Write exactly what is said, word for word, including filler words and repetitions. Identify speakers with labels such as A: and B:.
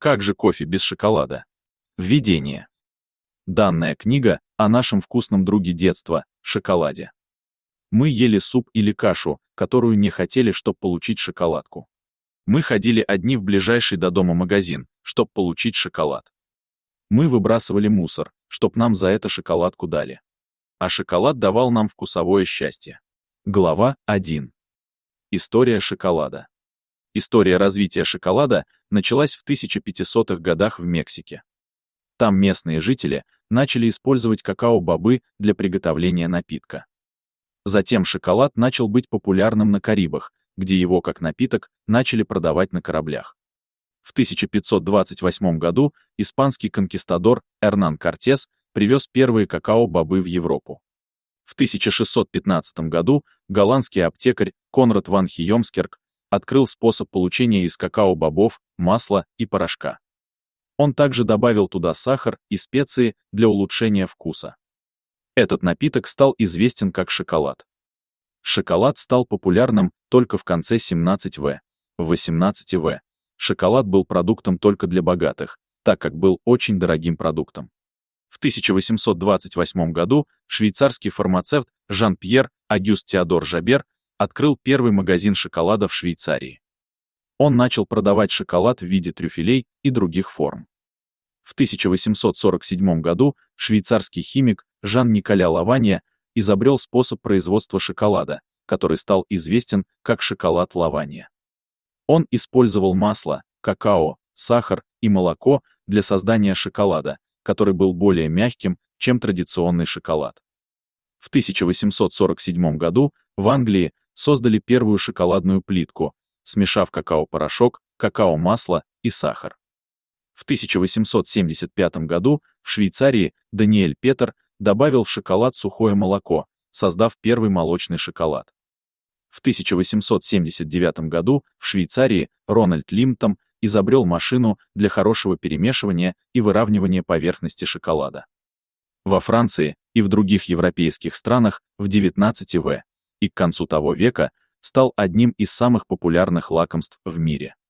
A: Как же кофе без шоколада? Введение. Данная книга о нашем вкусном друге детства – шоколаде. Мы ели суп или кашу, которую не хотели, чтобы получить шоколадку. Мы ходили одни в ближайший до дома магазин, чтобы получить шоколад. Мы выбрасывали мусор, чтоб нам за это шоколадку дали. А шоколад давал нам вкусовое счастье. Глава один. История шоколада. История развития шоколада началась в тысяча пятисотых годах в Мексике. Там местные жители начали использовать какао-бобы для приготовления напитка. Затем шоколад начал быть популярным на Карибах, где его как напиток начали продавать на кораблях. В тысяча пятьсот двадцать восьмом году испанский конкистадор Эрнан Кортес привез первые какао-бобы в Европу. В тысяча шестьсот пятнадцатом году голландский аптекарь Конрад ван Хиемскерк открыл способ получения из какао-бобов масла и порошка. Он также добавил туда сахар и специи для улучшения вкуса. Этот напиток стал известен как шоколад. Шоколад стал популярным только в конце семнадцатого века. В восемнадцатом веке шоколад был продуктом только для богатых, так как был очень дорогим продуктом. В тысяча восемьсот двадцать восьмом году швейцарский фармацевт Жан-Пьер Агюст Теодор Жабер открыл первый магазин шоколада в Швейцарии. Он начал продавать шоколад в виде трюфелей и других форм. В тысяча восемьсот сорок седьмом году швейцарский химик Жан-Николя Лаванья изобрел способ производства шоколада, который стал известен как шоколад Лаванья. Он использовал масло, какао, сахар и молоко для создания шоколада, который был более мягким, чем традиционный шоколад. В тысяча восемьсот сорок седьмом году в Англии создали первую шоколадную плитку, смешав какао-порошок, какао-масло и сахар. В тысяча восемьсот семьдесят пятом году в Швейцарии Даниэль Петер добавил в шоколад сухое молоко, создав первый молочный шоколад. В тысяча восемьсот семьдесят девятом году в Швейцарии Рональд Лимптон изобрел машину для хорошего перемешивания и выравнивания поверхности шоколада. Во Франции и в других европейских странах в девятнадцатом веке и к концу того века стал одним из самых популярных лакомств в мире.